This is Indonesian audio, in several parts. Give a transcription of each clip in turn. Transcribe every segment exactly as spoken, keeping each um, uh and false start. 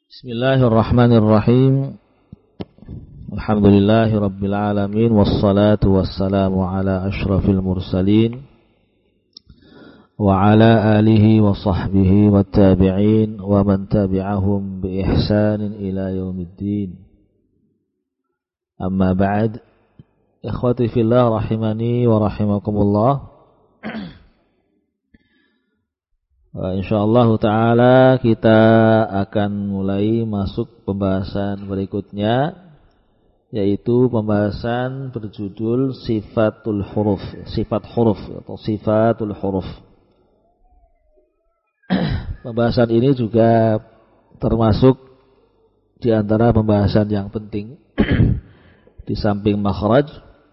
Bismillahirrahmanirrahim. Alhamdulillahi rabbil alamin, wassalatu wassalamu ala asyrafil mursalin wa ala alihi wa sahbihi wattabi'in wa man tabi'ahum bi ihsanin ila yaumiddin. Amma ba'd. Ikhwati fillah rahimani wa rahimakumullah. InsyaAllah ta'ala kita akan mulai masuk pembahasan berikutnya, yaitu pembahasan berjudul sifatul huruf, sifat huruf atau sifatul huruf. Pembahasan ini juga termasuk di antara pembahasan yang penting di samping makhraj.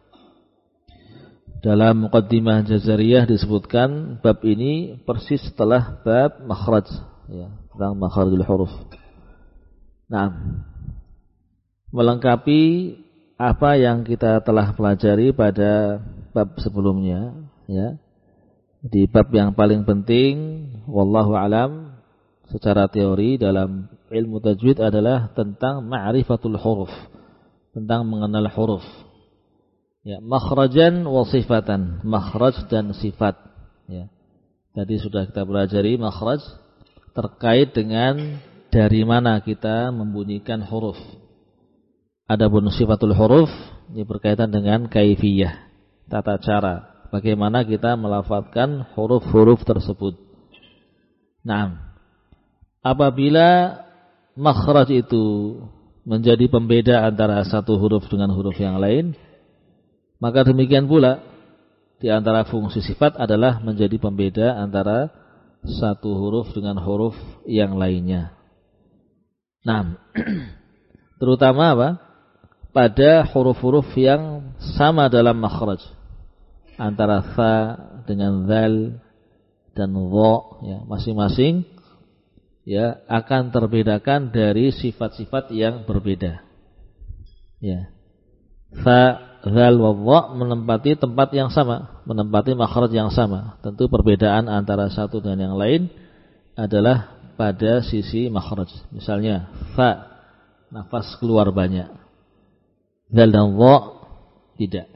Dalam Muqaddimah Jazariyah disebutkan bab ini persis setelah bab makhraj, ya, tentang makhrajul huruf. Nah, melengkapi apa yang kita telah pelajari pada bab sebelumnya, ya. Di bab yang paling penting, wallahu alam, secara teori dalam ilmu tajwid adalah tentang ma'rifatul huruf, tentang mengenal huruf. Ya, makhrajan wa sifatan, makhraj dan sifat. Ya. Tadi sudah kita pelajari makhraj terkait dengan dari mana kita membunyikan huruf. Adapun sifatul huruf ini berkaitan dengan kaifiyah, tata cara, bagaimana kita melafadzkan huruf-huruf tersebut. Nah, apabila makhraj itu menjadi pembeda antara satu huruf dengan huruf yang lain, maka demikian pula di antara fungsi sifat adalah menjadi pembeda antara satu huruf dengan huruf yang lainnya. Nah, terutama apa? Pada huruf-huruf yang sama dalam makhraj, antara tha dengan dzal dan dha, ya, masing-masing ya akan terbedakan dari sifat-sifat yang berbeda. Ya. Tha, dzal wa dha menempati tempat yang sama, menempati makhraj yang sama. Tentu perbedaan antara satu dengan yang lain adalah pada sisi makhraj. Misalnya fa, nafas keluar banyak. Dzal dan dha tidak.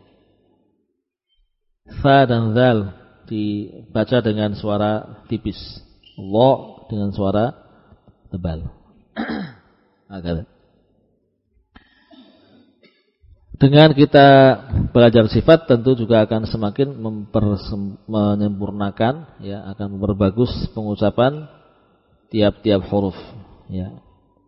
Fa dan dzal dibaca dengan suara tipis, dha dengan suara tebal. Agak. Dengan kita belajar sifat tentu juga akan semakin menyempurnakan, ya, akan memperbagus pengucapan tiap-tiap huruf, ya.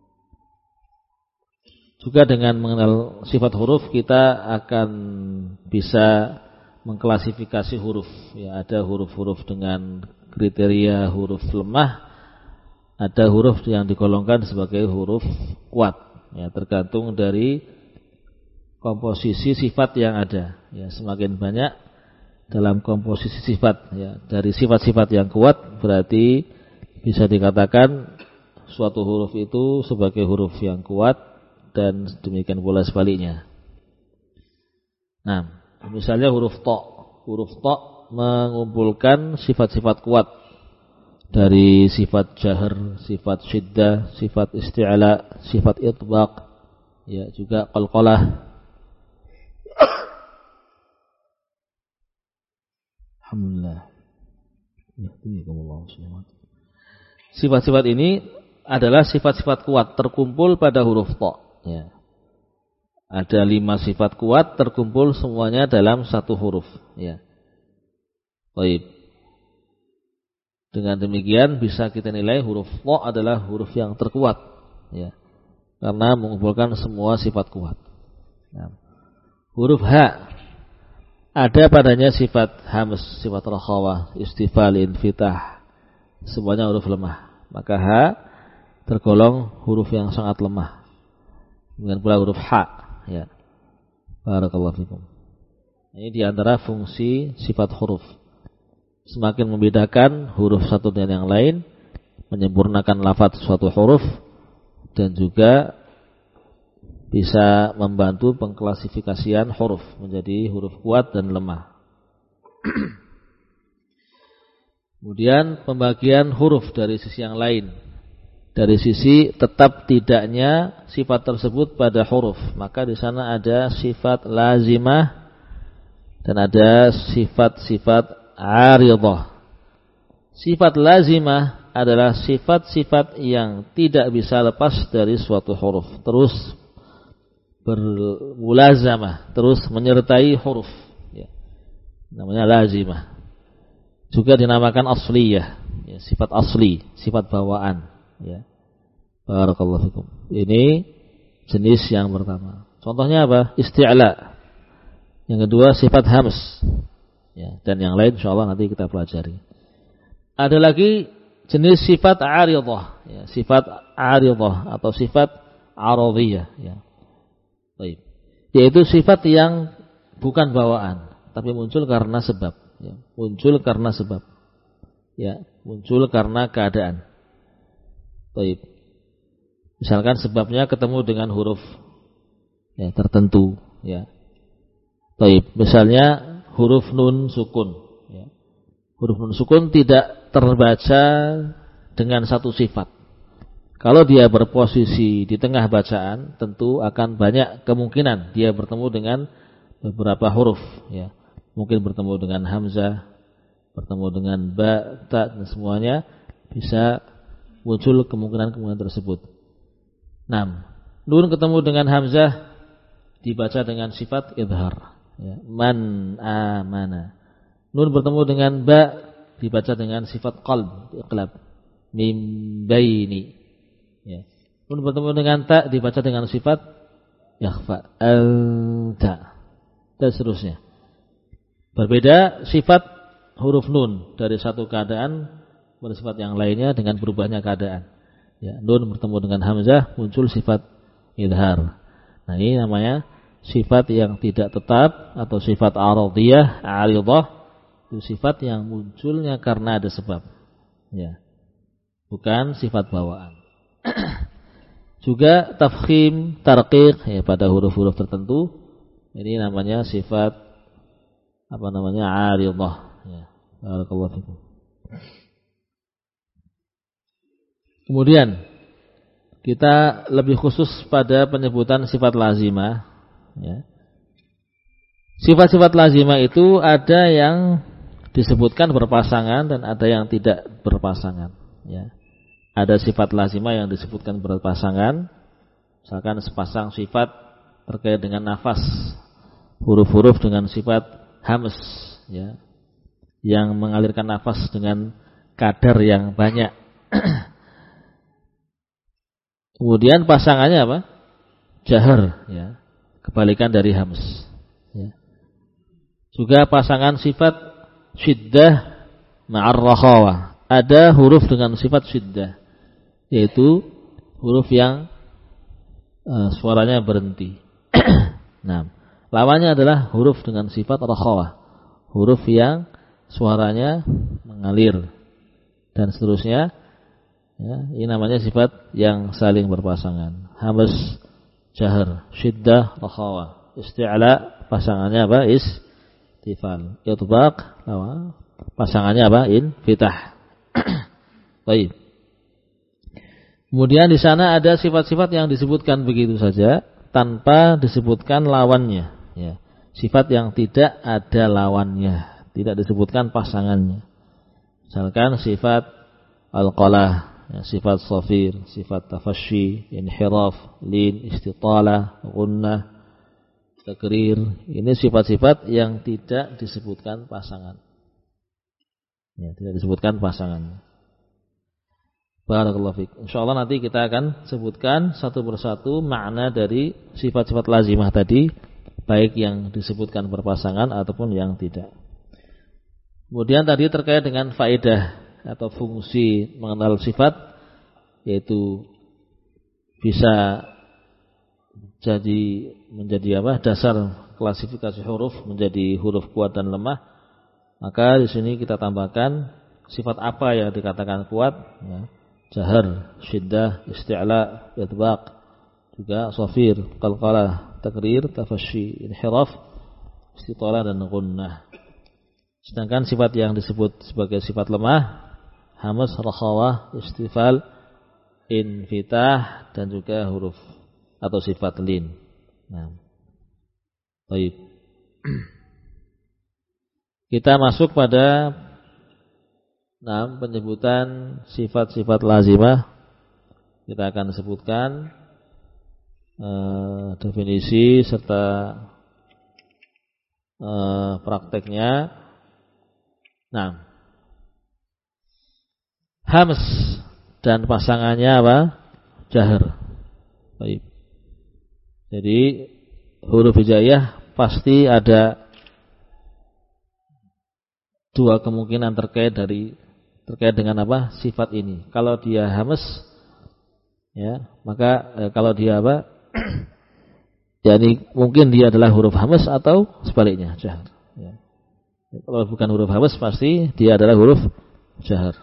Juga dengan mengenal sifat huruf kita akan bisa mengklasifikasi huruf, ya. Ada huruf-huruf dengan kriteria huruf lemah, ada huruf yang digolongkan sebagai huruf kuat, ya, tergantung dari komposisi sifat yang ada, ya. Semakin banyak dalam komposisi sifat, ya, dari sifat-sifat yang kuat berarti bisa dikatakan suatu huruf itu sebagai huruf yang kuat, dan demikian pula sebaliknya. Nah, misalnya huruf ta, huruf ta mengumpulkan sifat-sifat kuat dari sifat jahr, sifat syiddah, sifat isti'la, sifat itbaq, ya, juga qalqalah. Alhamdulillah. Sifat-sifat ini adalah sifat-sifat kuat terkumpul pada huruf ta, ya. Ada lima sifat kuat terkumpul semuanya dalam satu huruf, ya. Baik. Dengan demikian bisa kita nilai huruf ta adalah huruf yang terkuat, ya, karena mengumpulkan semua sifat kuat. Nah, huruf ha ada padanya sifat hams, sifat rakhawah, istifal, infitah, semuanya huruf lemah. Maka ha tergolong huruf yang sangat lemah. Dengan pula huruf ha, ya. Barakallahu fikum. Ini diantara fungsi sifat huruf. Semakin membedakan huruf satu dengan yang lain, menyempurnakan lafaz suatu huruf, dan juga bisa membantu pengklasifikasian huruf menjadi huruf kuat dan lemah. Kemudian pembagian huruf dari sisi yang lain. dari sisi tetap tidaknya sifat tersebut pada huruf, maka di sana ada sifat lazimah dan ada sifat-sifat aridhah. Sifat lazimah adalah sifat-sifat yang tidak bisa lepas dari suatu huruf, terus bermulazamah, terus menyertai huruf, ya. Namanya lazimah. Juga dinamakan asliyah, ya, sifat asli, sifat bawaan, ya. Barakallahu fikum. Ini jenis yang pertama. Contohnya apa? Isti'la. Yang kedua sifat hams, ya, dan yang lain insyaallah nanti kita pelajari. Ada lagi jenis sifat aridhah, ya, sifat aridhah atau sifat aradhiyah, ya. Baik. Yaitu sifat yang bukan bawaan, tapi muncul karena sebab, ya. Muncul karena sebab. Ya, muncul karena keadaan. Baik. Misalkan sebabnya ketemu dengan huruf, ya, tertentu, ya. Baik. Misalnya huruf nun sukun, ya. Huruf nun sukun tidak terbaca dengan satu sifat. Kalau dia berposisi di tengah bacaan, tentu akan banyak kemungkinan dia bertemu dengan beberapa huruf, ya. Mungkin bertemu dengan hamzah, bertemu dengan ba, ta, dan semuanya bisa muncul kemungkinan-kemungkinan tersebut. Nah, nun ketemu dengan hamzah dibaca dengan sifat idhar, ya. Man amana. Nun bertemu dengan ba dibaca dengan sifat qalb, iqlab. Mim baini, ya. Nun bertemu dengan ta dibaca dengan sifat yakhfa, al-ta, dan seterusnya. Berbeda sifat huruf nun dari satu keadaan pada sifat yang lainnya dengan berubahnya keadaan. Ya, nun bertemu dengan hamzah muncul sifat idhar. Nah, ini namanya sifat yang tidak tetap atau sifat aradhiyah, aridhah. Itu sifat yang munculnya karena ada sebab, ya, bukan sifat bawaan. Juga tafkhim, tarqiq, ya, pada huruf-huruf tertentu, ini namanya sifat apa namanya aridhah, ya. Barakallahu fikum. Kemudian kita lebih khusus pada penyebutan sifat lazimah, ya. Sifat-sifat lazimah itu ada yang disebutkan berpasangan dan ada yang tidak berpasangan, ya. Ada sifat lazimah yang disebutkan berpasangan, misalkan sepasang sifat terkait dengan nafas, huruf-huruf dengan sifat hams, ya, yang mengalirkan nafas dengan kadar yang banyak. Kemudian pasangannya apa? Jahar, ya, kebalikan dari hams, ya. Juga pasangan sifat syiddah ma'ar rakhawah. Ada huruf dengan sifat syiddah, yaitu huruf yang uh, suaranya berhenti. Nah, lawannya adalah huruf dengan sifat rakhawah, huruf yang suaranya mengalir, dan seterusnya, ya. Ini namanya sifat yang saling berpasangan. Hams, jahar, syiddah, rakhawah. Isti'la pasangannya apa? Istifal. Itbaq pasangannya apa? Infitah. Baik. Kemudian di sana ada sifat-sifat yang disebutkan begitu saja tanpa disebutkan lawannya, ya. Sifat yang tidak ada lawannya, tidak disebutkan pasangannya. Misalkan sifat al-qalah, ya, sifat safir, sifat tafasyi, inhiraf, lin, istitalah, gunnah, takrir. Ini sifat-sifat yang tidak disebutkan pasangan, ya, tidak disebutkan pasangannya. Barakallahu fiik. Insyaallah nanti kita akan sebutkan satu persatu makna dari sifat-sifat lazimah tadi, baik yang disebutkan berpasangan ataupun yang tidak. Kemudian tadi terkait dengan faedah atau fungsi mengenal sifat, yaitu bisa jadi menjadi apa? Dasar klasifikasi huruf menjadi huruf kuat dan lemah. Maka di sini kita tambahkan sifat apa yang dikatakan kuat, ya. Jahar, syiddah, isti'la, itbaq, juga safir, qalqalah, takrir, tafasyi, inhiraf, istitalah, dan gunnah. Sedangkan sifat yang disebut sebagai sifat lemah, hamas, rakhawah, istifal, infitah dan juga huruf atau sifat lin. Nah, baik. Kita masuk pada nah, penyebutan sifat-sifat lazimah. Kita akan sebutkan eh, definisi serta eh, prakteknya. Nah, hams dan pasangannya apa? Jahar. Baik. Jadi huruf hijaiyah pasti ada dua kemungkinan terkait dari terkait dengan apa? Sifat ini. Kalau dia hams, ya, maka eh, kalau dia apa? Yani mungkin dia adalah huruf hams atau sebaliknya jahar. Ya. Kalau bukan huruf hams pasti dia adalah huruf jahar.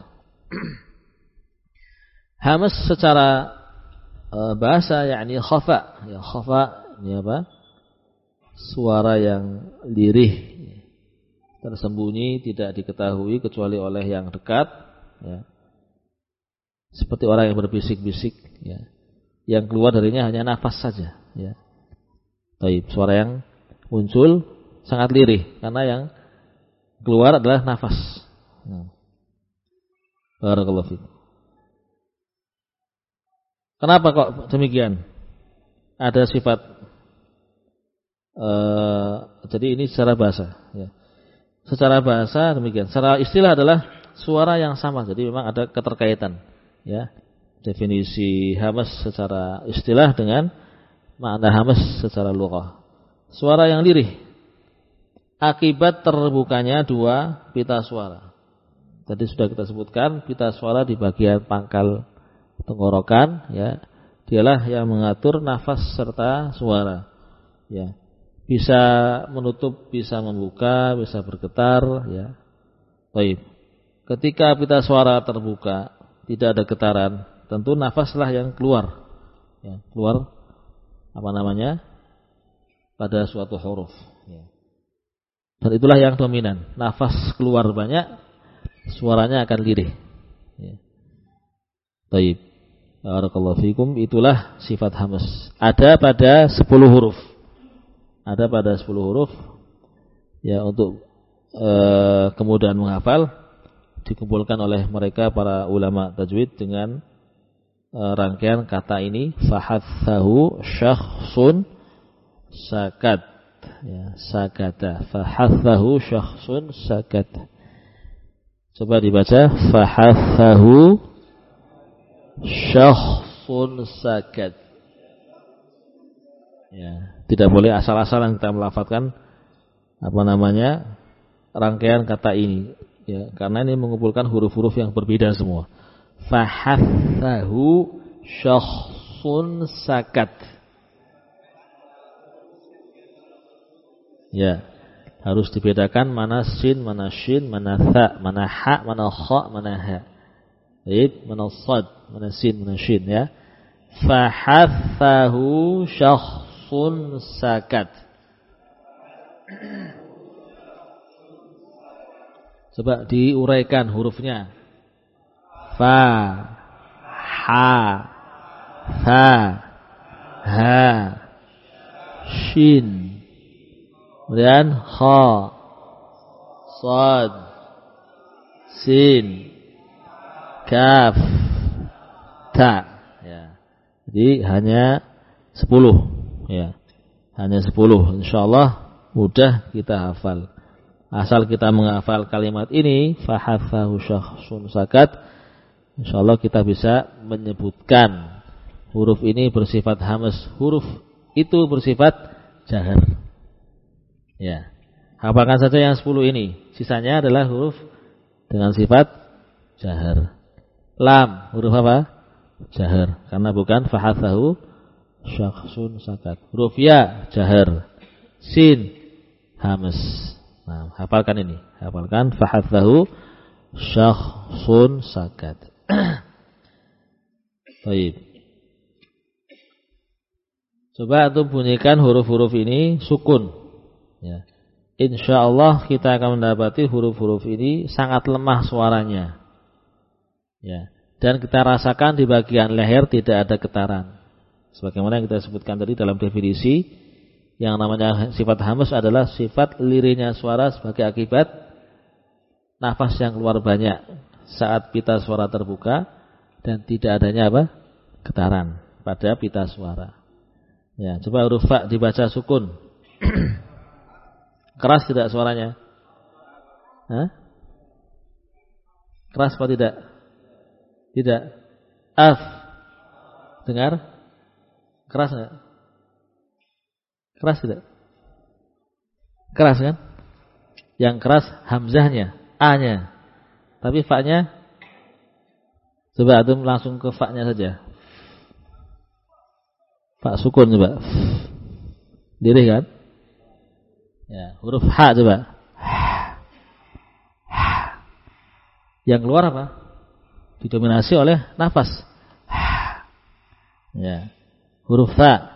Hams secara uh, bahasa yakni khafa, ya khafa ini apa? Suara yang lirih, tersembunyi, tidak diketahui kecuali oleh yang dekat, ya. Seperti orang yang berbisik-bisik, ya. Yang keluar darinya hanya nafas saja, ya. Baik, suara yang muncul sangat lirih karena yang keluar adalah nafas. Nah. Barakallahu fiik. Kenapa kok demikian? Ada sifat uh, jadi ini secara bahasa, ya. Secara bahasa demikian. Secara istilah adalah suara yang sama. Jadi memang ada keterkaitan, ya. Definisi hamas secara istilah dengan makna hamas secara lughah. Suara yang lirih akibat terbukanya dua pita suara. Tadi sudah kita sebutkan pita suara di bagian pangkal tenggorokan, ya, dialah yang mengatur nafas serta suara, ya, bisa menutup, bisa membuka, bisa bergetar, ya. Baik. Ketika pita suara terbuka, tidak ada getaran, tentu nafaslah yang keluar, ya, keluar apa namanya pada suatu huruf, ya. Dan itulah yang dominan, nafas keluar banyak, suaranya akan lirih, ya. Baik. Barakallahu fikum, itulah sifat hamas. Ada pada sepuluh huruf. Ada pada sepuluh huruf. Ya, untuk e, kemudahan menghafal dikumpulkan oleh mereka para ulama tajwid dengan e, rangkaian kata ini fahathahu syakhsun sakat. Ya, sakata. Fahathahu syakhsun sakat. Coba dibaca fahathahu syakhsun sakat. Ya, tidak boleh asal-asalan kita melafadzkan apa namanya rangkaian kata ini, ya, karena ini mengumpulkan huruf-huruf yang berbeda semua. Fahathahu syakhsun sakat. Ya, harus dibedakan mana sin, mana shin, mana tha, mana ha, mana kha, mana ha. Baik, mana sad, mana sin, mana shin, ya. Fahathahu syakhsun sakat. Coba diuraikan hurufnya. Fa, ha, tha, ha, shin, kemudian kha, sad, sin, kaf, ta, ya. Jadi hanya sepuluh, ya. Hanya sepuluh. Insyaallah mudah kita hafal. Asal kita menghafal kalimat ini, fahathahu syakhsun sakat, insyaallah kita bisa menyebutkan huruf ini bersifat hamas, huruf itu bersifat jahar. Ya. Hafalkan saja yang sepuluh ini. Sisanya adalah huruf dengan sifat jahar. Lam, huruf apa? Jahar. Karena bukan fahathahu syakhsun sakat. Huruf ya, jahar. Sin, hamas. Nah, hafalkan ini. Hafalkan fahathahu syakhsun sakat. Baik. Coba antum bunyikan huruf-huruf ini sukun. Ya. Insyaallah kita akan mendapati huruf-huruf ini sangat lemah suaranya. Ya, dan kita rasakan di bagian leher tidak ada getaran. Sebagaimana yang kita sebutkan tadi dalam definisi, yang namanya sifat hamus adalah sifat lirihnya suara sebagai akibat nafas yang keluar banyak saat pita suara terbuka dan tidak adanya apa? Getaran pada pita suara. Ya, coba huruf fa dibaca sukun. Keras tidak suaranya? Hah? Keras apa tidak? Tidak. Af. Dengar? Keras enggak? Keras tidak? Keras kan? Yang keras hamzahnya, a-nya. Tapi fa-nya, coba antum langsung ke fa-nya saja. Fa sukun coba. Dirih kan? Ya, huruf ha coba. Yang keluar apa? Didominasi oleh nafas. Ya. Huruf fa.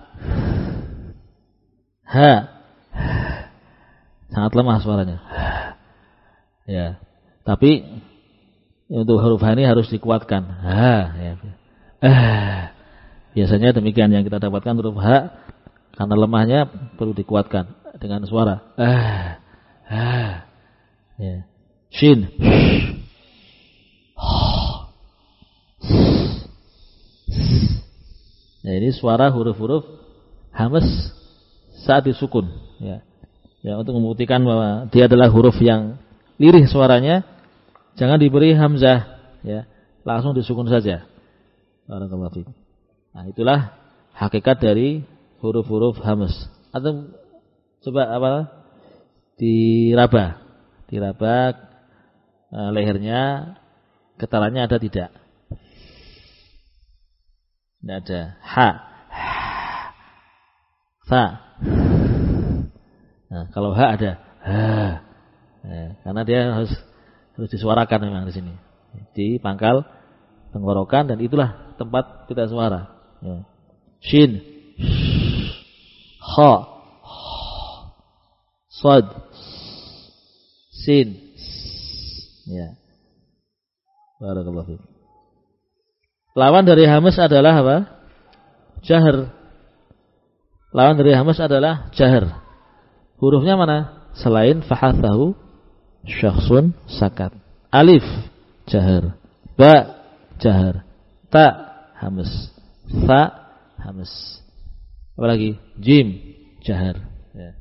Ha. Sangat lemah suaranya. Ya. Tapi untuk huruf ha ini harus dikuatkan. Ha, ya. Eh. Biasanya demikian yang kita dapatkan huruf ha, karena lemahnya perlu dikuatkan dengan suara. Eh. Ha. Ya. Shin. Nah, ini suara huruf-huruf hamas saat disukun, ya. Ya, untuk membuktikan bahwa dia adalah huruf yang lirih suaranya, jangan diberi hamzah, ya. Langsung disukun saja. Barakallahu fiik. Nah, itulah hakikat dari huruf-huruf hamas. Atau coba apa? Diraba. Diraba uh, lehernya, getarannya ada tidak? Tidak ada. Ha. Fa. Nah, kalau ha ada. Ha. Ya, karena dia harus harus disuarakan memang di sini. Di pangkal tenggorokan, dan itulah tempat pita suara. Ya. Shin. Ha. Sad. Sin. Ya. Barakallahu fiik. Lawan dari hamas adalah apa? Jahar. Lawan dari hamas adalah jahar. Hurufnya mana? Selain fahathahu syakhsun sakat. Alif jahar, ba jahar, ta hamas, fa hamas. Apa lagi? Jim jahar. Ya.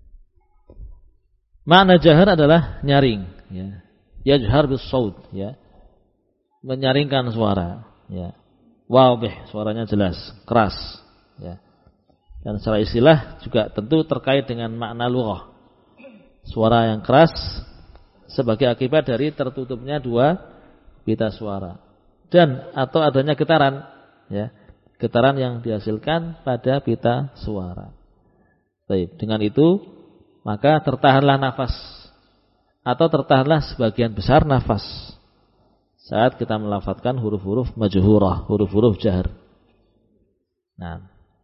Makna jahar adalah nyaring. Ya. Yajhar bis saut. Ya. Menyaringkan suara. Ya, wadih, suaranya jelas, keras. Ya. Dan secara istilah juga tentu terkait dengan makna lughah. Suara yang keras sebagai akibat dari tertutupnya dua pita suara dan atau adanya getaran, ya, getaran yang dihasilkan pada pita suara. Baik, dengan itu maka tertahanlah nafas atau tertahanlah sebagian besar nafas saat kita melafadzkan huruf-huruf majhurah, huruf-huruf jahar. Nah,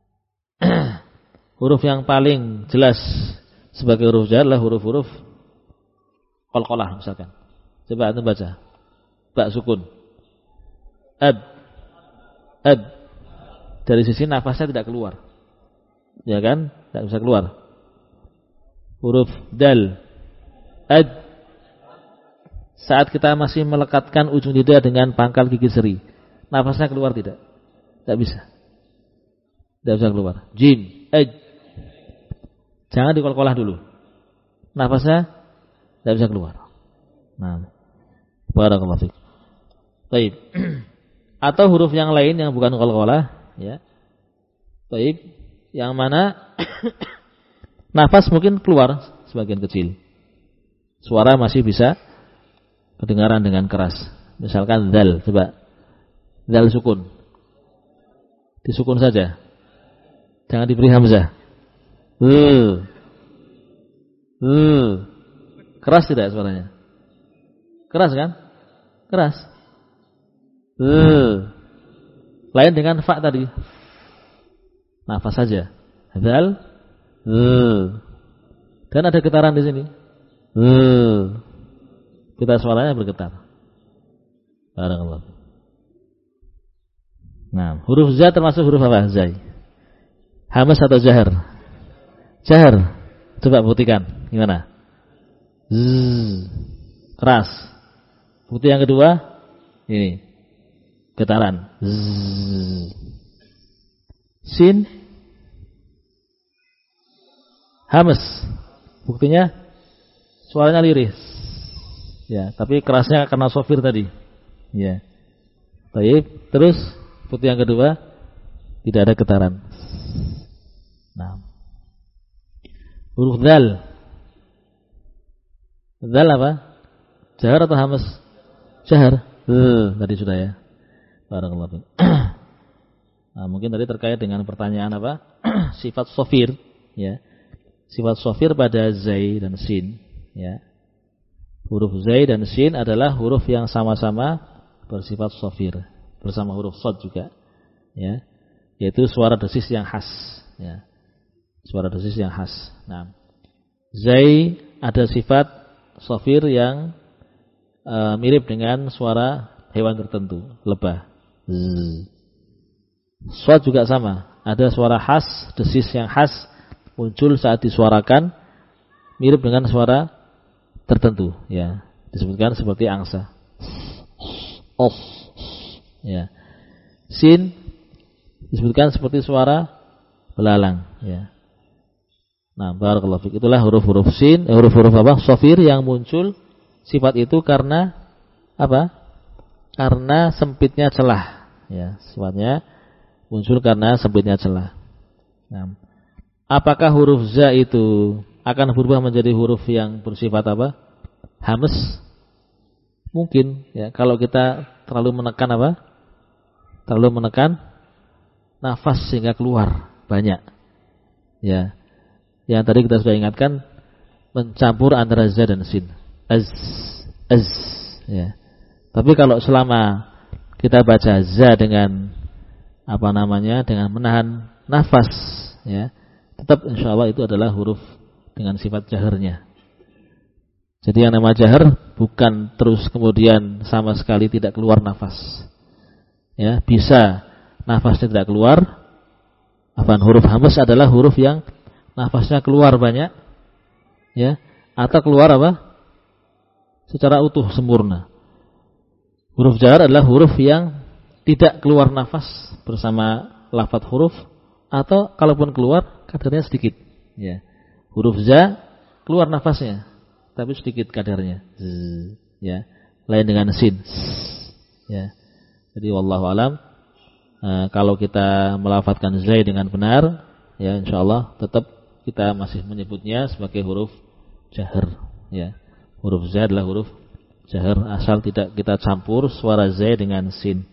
huruf yang paling jelas sebagai huruf jahar adalah huruf-huruf qalqalah misalkan. Coba antum baca. Ba sukun. Ab. Ab. Dari sisi nafasnya tidak keluar. Ya kan? Tidak bisa keluar. Huruf dal. Ad. Saat kita masih melekatkan ujung lidah dengan pangkal gigi seri, nafasnya keluar tidak? Tidak bisa. Tidak bisa keluar. Jim, ej. Jangan dikol-kolah dulu. Nafasnya tidak bisa keluar. Nah, barakallahu fiik. Baik. Atau huruf yang lain yang bukan kol-kolah, ya. Baik. Yang mana nafas mungkin keluar sebagian kecil. Suara masih bisa kedengaran dengan keras. Misalkan dzal, coba. Dzal sukun. Disukun saja. Jangan diberi hamzah. Uh. Uh. Keras tidak suaranya? Keras kan? Keras. Uh. Lain dengan fa tadi. Nafas saja. Dzal. Uh. Dan ada getaran di sini. Uh. Kita suaranya bergetar. Barakallahu. Nah, huruf za termasuk huruf apa? Zai. Hamas atau jahar? Jahar. Coba buktikan. Gimana? Z. Keras. Bukti yang kedua, ini. Getaran. Z. Sin. Hamas. Buktinya suaranya lirih. Ya, tapi kerasnya karena sofir tadi. Ya. Baik, terus bukti yang kedua, tidak ada getaran. Nah. Huruf dzal. Dzal apa? Jahar atau hamas? Jahar. Uh, tadi sudah ya. Barakallahu fiik. Nah, mungkin tadi terkait dengan pertanyaan apa? Sifat sofir, ya. Sifat sofir pada zai dan sin, ya. Huruf zai dan sin adalah huruf yang sama-sama bersifat sofir, bersama huruf shad juga, ya. Yaitu suara desis yang khas, ya. Suara desis yang khas. Nah, zai ada sifat sofir yang e, mirip dengan suara hewan tertentu, lebah. Z. Shad juga sama, ada suara khas, desis yang khas muncul saat disuarakan, mirip dengan suara tertentu, ya. Disebutkan seperti angsa. Of, ya. Sin disebutkan seperti suara belalang, ya. Nah, barakallahu fiik. Itulah huruf-huruf sin, eh, huruf-huruf apa? Shafir yang muncul sifat itu karena apa? Karena sempitnya celah, ya. Sifatnya muncul karena sempitnya celah. Nah, apakah huruf za itu akan berubah menjadi huruf yang bersifat apa? Hamas? Mungkin, ya, kalau kita terlalu menekan apa? Terlalu menekan nafas sehingga keluar banyak. Ya. Yang tadi kita sudah ingatkan, mencampur antara za dan sin. Az, az, ya. Tapi kalau selama kita baca za dengan apa namanya? Dengan menahan nafas, ya, tetap insyaallah itu adalah huruf dengan sifat jaharnya. Jadi yang nama jahar bukan terus kemudian sama sekali tidak keluar nafas. Ya, bisa nafasnya tidak keluar. Apaan huruf hamas adalah huruf yang nafasnya keluar banyak, ya, atau keluar apa? Secara utuh sempurna. Huruf jahar adalah huruf yang tidak keluar nafas bersama lafaz huruf, atau kalaupun keluar kadarnya sedikit, ya. Huruf za keluar nafasnya tapi sedikit kadarnya, Z, ya. Lain dengan sin, ya. Jadi wallahu alam, e, kalau kita melafadzkan zai dengan benar, ya, insyaallah tetap kita masih menyebutnya sebagai huruf jahar, ya. Huruf za adalah huruf jahar asal tidak kita campur suara zai dengan sin.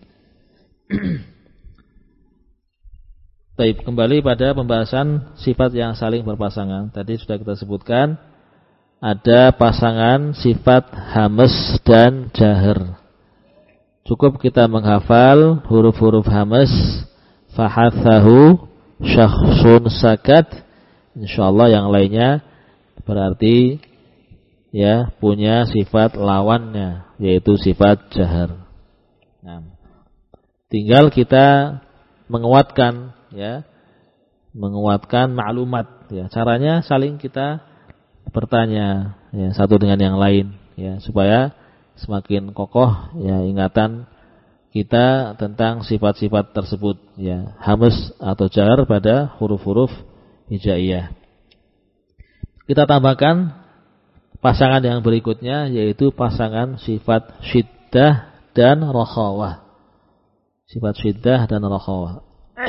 Baik, kembali pada pembahasan sifat yang saling berpasangan. Tadi sudah kita sebutkan ada pasangan sifat hamas dan jahar. Cukup kita menghafal huruf-huruf hamas, fahathahu syakhsun sakat, insyaallah yang lainnya berarti ya punya sifat lawannya, yaitu sifat jahar. Nah, tinggal kita menguatkan, ya, menguatkan maklumat, ya. Caranya saling kita bertanya, ya, satu dengan yang lain, ya, supaya semakin kokoh, ya, ingatan kita tentang sifat-sifat tersebut, ya, hamas atau jahar pada huruf-huruf hijaiyah. Kita tambahkan pasangan yang berikutnya, yaitu pasangan sifat syiddah dan rakhawah. Sifat syiddah dan rakhawah.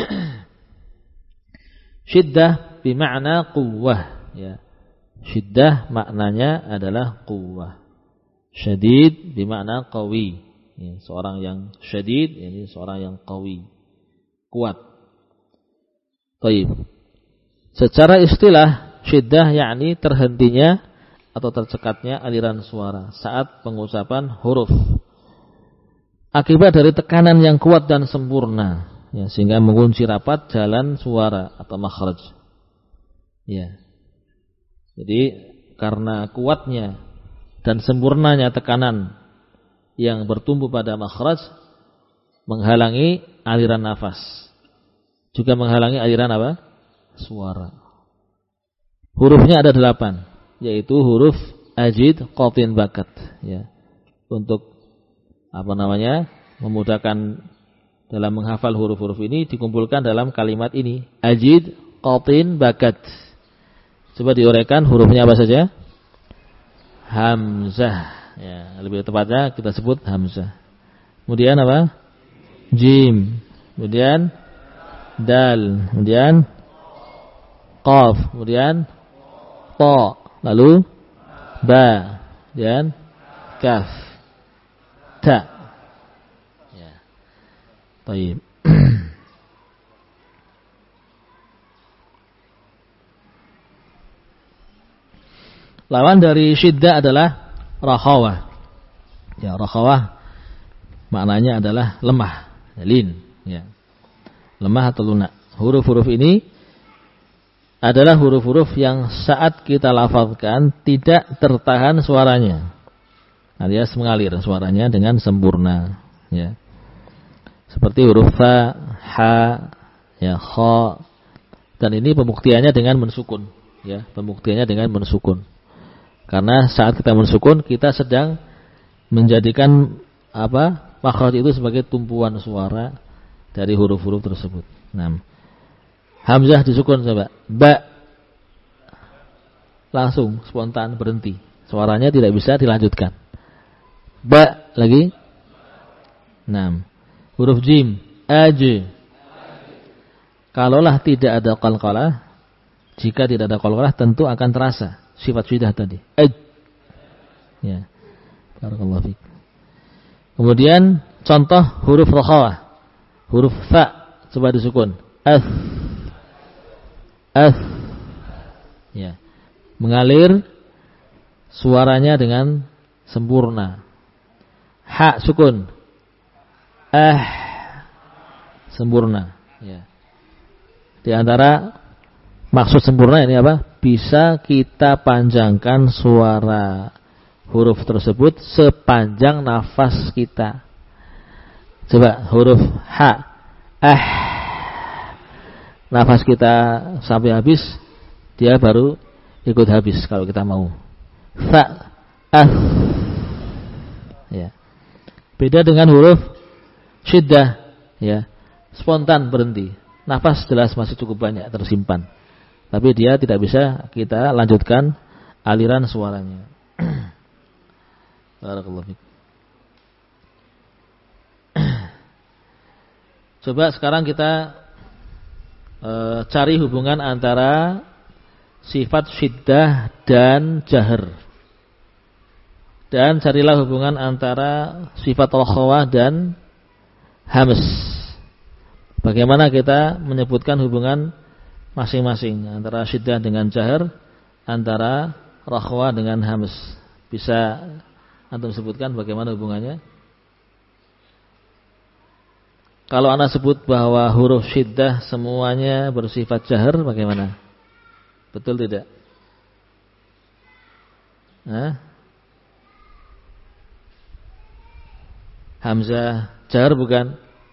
Syiddah bermakna quwwah, ya. Syiddah maknanya adalah quwwah. Syadid bermakna qawi, ya, seorang yang syadid, ini seorang yang qawi, kuat. Baik. Secara istilah syiddah yakni terhentinya atau tercekatnya aliran suara saat pengucapan huruf akibat dari tekanan yang kuat dan sempurna, ya, sehingga mengunci rapat jalan suara atau makhraj, ya. Jadi karena kuatnya dan sempurnanya tekanan yang bertumbuh pada makhraj menghalangi aliran nafas. Juga menghalangi aliran apa? Suara. Hurufnya ada delapan, yaitu huruf ajid, qatin, bakat. Ya. Untuk apa namanya? Memudahkan dalam menghafal huruf-huruf ini dikumpulkan dalam kalimat ini. Ajid, qatin, bakat. Coba diuraikan hurufnya apa saja? Hamzah. Ya, lebih tepatnya kita sebut hamzah. Kemudian apa? Jim. Kemudian dal. Kemudian qaf. Kemudian ta. Lalu ba. Kemudian kaf. Ta. Ya. Baik. Lawan dari syiddah adalah rakhawah. Ya, rakhawah maknanya adalah lemah, lin, ya. Lemah atau lunak. Huruf-huruf ini adalah huruf-huruf yang saat kita lafazkan tidak tertahan suaranya. Alias mengalir suaranya dengan sempurna, ya. Seperti huruf fa, ha, ya, kha. Dan ini pembuktiannya dengan mensukun, ya. Pembuktiannya dengan mensukun. Karena saat kita mensukun, kita sedang menjadikan apa makhraj itu sebagai tumpuan suara dari huruf-huruf tersebut. Nah, hamzah disukun coba, ba, langsung spontan berhenti, suaranya tidak bisa dilanjutkan. Ba lagi. Nah, huruf jim, aj. Kalaulah tidak ada qalqalah, jika tidak ada qalqalah tentu akan terasa sifat syiddah tadi. Aj. Ya. Barakallahu fiik. Kemudian contoh huruf rakhawah. Huruf fa coba disukun. As. As. Ya. Mengalir suaranya dengan sempurna. Ha sukun. Ah. Sempurna, ya. Di antara maksud sempurna ini apa? Bisa kita panjangkan suara huruf tersebut sepanjang nafas kita. Coba huruf ha, ah, nafas kita sampai habis, dia baru ikut habis kalau kita mau. Fa, ah, ya. Beda dengan huruf syiddah, ya, spontan berhenti. Nafas jelas masih cukup banyak tersimpan, tapi dia tidak bisa kita lanjutkan aliran suaranya. Barakallahu fiik. Coba sekarang kita e, cari hubungan antara sifat syiddah dan jahar. Dan carilah hubungan antara sifat rakhawah dan hams. Bagaimana kita menyebutkan hubungan masing-masing antara syiddah dengan jahar, antara rakhawah dengan hams. Bisa antum sebutkan bagaimana hubungannya? Kalau ana sebut bahwa huruf syiddah semuanya bersifat jahar, bagaimana? Betul tidak? Hah? Hamzah jahar bukan?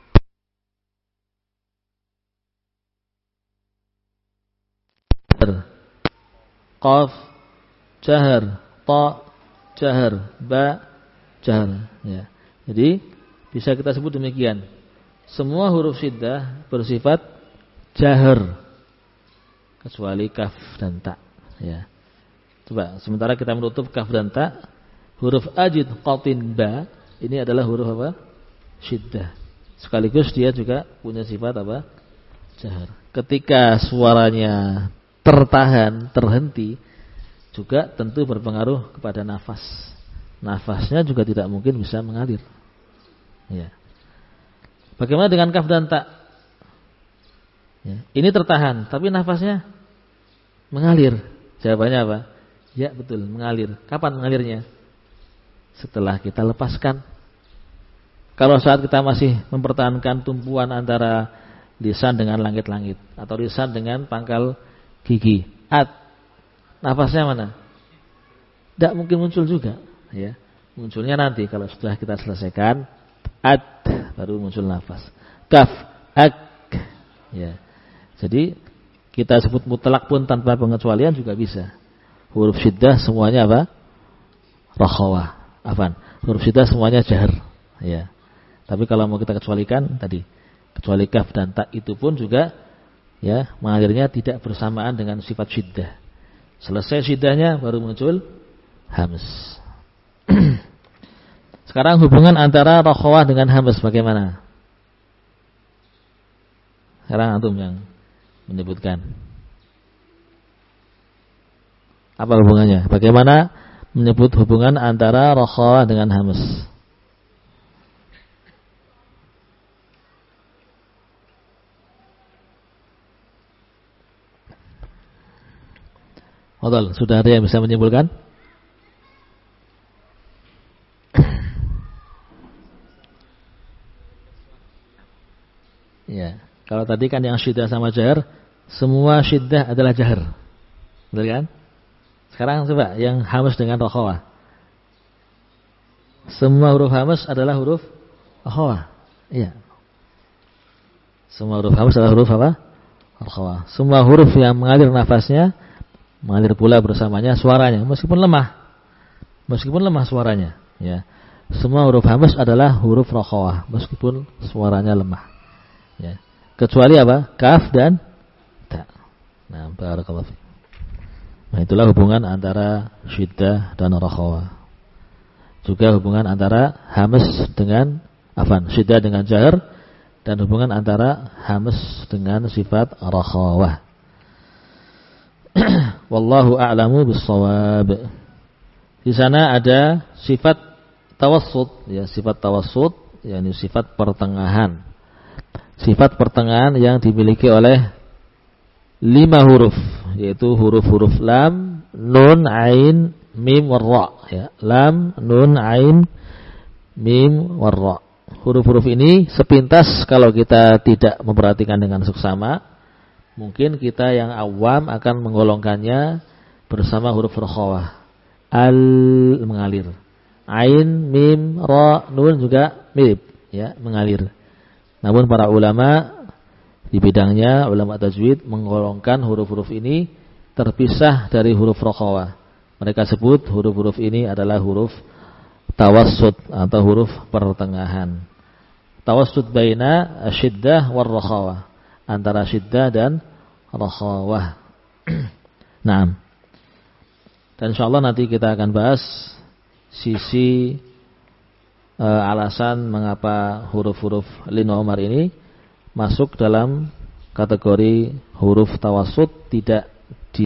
Qaf jahar, ta jahar, ba jahar, ya. Jadi bisa kita sebut demikian. Semua huruf syiddah bersifat jahar kecuali kaf dan ta, ya. Coba sementara kita menutup kaf dan ta, huruf ajid, qatin, ba ini adalah huruf apa? Syiddah. Sekaligus dia juga punya sifat apa? Jahar. Ketika suaranya tertahan, terhenti, juga tentu berpengaruh kepada nafas. Nafasnya juga tidak mungkin bisa mengalir. Ya. Bagaimana dengan kaf dan ta? Ya. Ini tertahan, tapi nafasnya mengalir. Jawabannya apa? Ya betul, mengalir. Kapan mengalirnya? Setelah kita lepaskan. Kalau saat kita masih mempertahankan tumpuan antara lisan dengan langit-langit, atau lisan dengan pangkal gigi, at, nafasnya mana? Tidak mungkin muncul juga, ya. Munculnya nanti kalau sudah kita selesaikan at, baru muncul nafas. kaf, ak. Ya. Jadi kita sebut mutlak pun tanpa pengecualian juga bisa. Huruf syiddah semuanya apa? Rakhawah. Afan. Huruf syiddah semuanya jahr. Ya. Tapi kalau mau kita kecualikan tadi, kecuali kaf dan ta itu pun juga ya mengalirnya tidak bersamaan dengan sifat syiddah. Selesai syiddahnya baru muncul hams. Sekarang hubungan antara rakhawah dengan hams bagaimana? Sekarang antum yang menyebutkan. Apa hubungannya? Bagaimana menyebut hubungan antara rakhawah dengan hams? Betul, sudah ada yang bisa menyimpulkan? Ya, kalau tadi kan yang syiddah sama jahr, semua syiddah adalah jahr. Betul kan? Sekarang coba yang hams dengan rakhawah. Semua huruf hams adalah huruf rakhawah. Iya. Semua huruf hams adalah huruf apa? Rakhawah. Semua huruf yang mengalir nafasnya mengalir pula bersamanya suaranya, meskipun lemah. Meskipun lemah suaranya, ya. Semua huruf hams adalah huruf rakhawah, meskipun suaranya lemah. Ya. Kecuali apa? Kaf dan ta. Nah, barakallahu fiik. Nah, itulah hubungan antara syiddah dan rakhawah. Juga hubungan antara hams dengan afan, syiddah dengan jahr, dan hubungan antara hams dengan sifat rakhawah. Wallahu a'lamu bis-shawab. Di sana ada sifat tawassut, ya, sifat tawassut, yakni sifat pertengahan. Sifat pertengahan yang dimiliki oleh lima huruf, yaitu huruf-huruf lam, nun, ain, mim, warra. Ya, lam, nun, ain, mim, warra. Huruf-huruf ini sepintas kalau kita tidak memperhatikan dengan seksama, mungkin kita yang awam akan menggolongkannya bersama huruf rakhawah. Al mengalir. Ain, mim, ra, nun juga mirip, ya, mengalir. Namun para ulama di bidangnya, ulama tajwid menggolongkan huruf-huruf ini terpisah dari huruf rakhawah. Mereka sebut huruf-huruf ini adalah huruf tawassut atau huruf pertengahan. Tawassut baina asyiddah war rakhawah, antara syiddah dan rakhawah. Naam. Dan insyaallah nanti kita akan bahas sisi e, alasan mengapa huruf-huruf lin wa umar ini masuk dalam kategori huruf tawassut, tidak